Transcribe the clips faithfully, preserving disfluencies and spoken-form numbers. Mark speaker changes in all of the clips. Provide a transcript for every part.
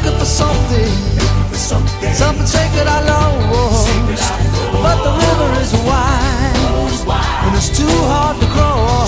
Speaker 1: looking for something, something sacred I lost. But the river is wide, and it's too hard to cross.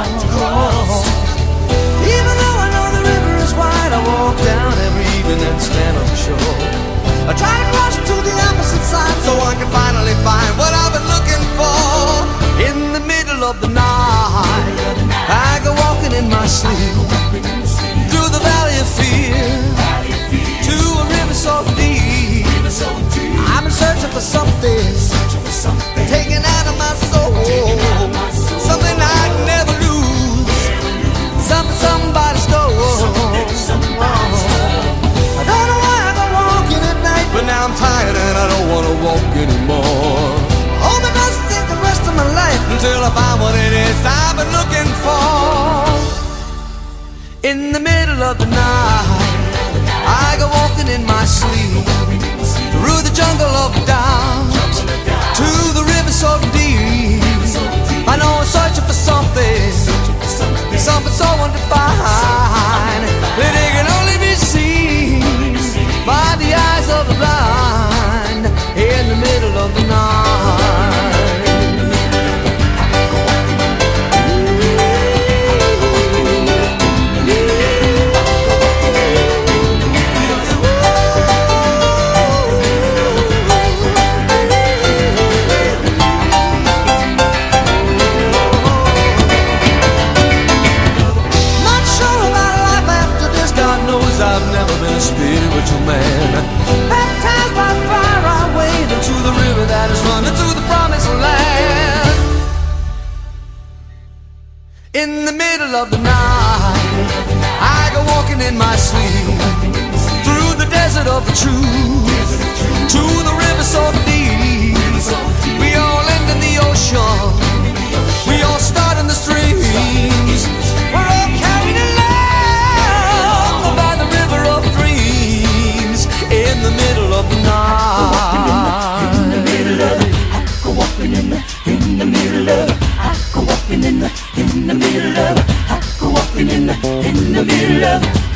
Speaker 1: Even though I know the river is wide, I walk down every evening and stand on the shore. I try to cross to the opposite side so I can finally find what I've been looking for. In the middle of the night, I go walking in my sleep through the valley of fear to a river so deep. I've been searching for something taken out of my soul, something I'd never lose, something somebody stole. I don't know why I go walking at night, but now I'm tired and I don't want to walk anymore. Hope it doesn't take the rest of my life until I find what it is I've been looking for. In the middle of the night, I go walking in my sleep through the jungle of doubt to the river so deep. I know I'm searching for something, something so undefined that it can only be seen by the eyes of the blind. In the middle of the night, I've never been a spiritual man. Baptized by fire, I wade into the river that is running to the promised land. In the middle of the night, I go walking in my sleep through the desert of the truth to the river so deep. We all end in the ocean, we all start in the streams. We're all carried along by the river of dreams. In the middle of the night, in the middle of it, I go walking in the, in the middle of it, I go walking in the, in the middle of it, I go walking in the, in the middle of it.